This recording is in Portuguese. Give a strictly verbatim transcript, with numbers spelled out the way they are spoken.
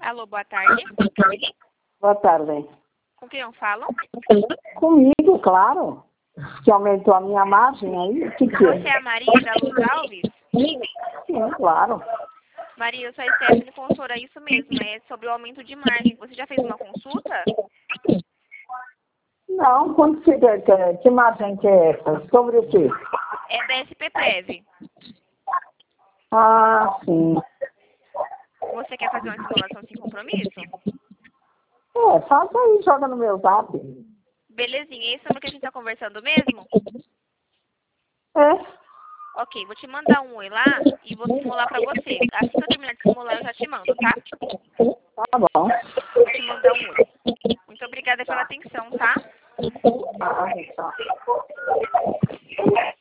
Alô, boa tarde. Boa tarde. Com quem eu falo? Comigo, claro. Que aumentou a minha margem aí. O que que Você é é? a Maria da Luz Alves? Sim, claro. Maria, eu sou a Stephanie, consultora, é isso mesmo, é sobre o aumento de margem. Você já fez uma consulta? Não, quando que, que, que margem que é essa? Sobre o quê? É da S P Prev. Ah, sim. Você quer fazer uma simulação sem compromisso? É, faça aí, joga no meu zap. Belezinha, esse é o que a gente tá conversando mesmo? É, Ok, vou te mandar um oi lá e vou simular pra você. Assim que eu terminar de simular, eu já te mando, tá? tá bom. Vou te mandar um oi. Muito obrigada pela atenção, tá? Ah, tá.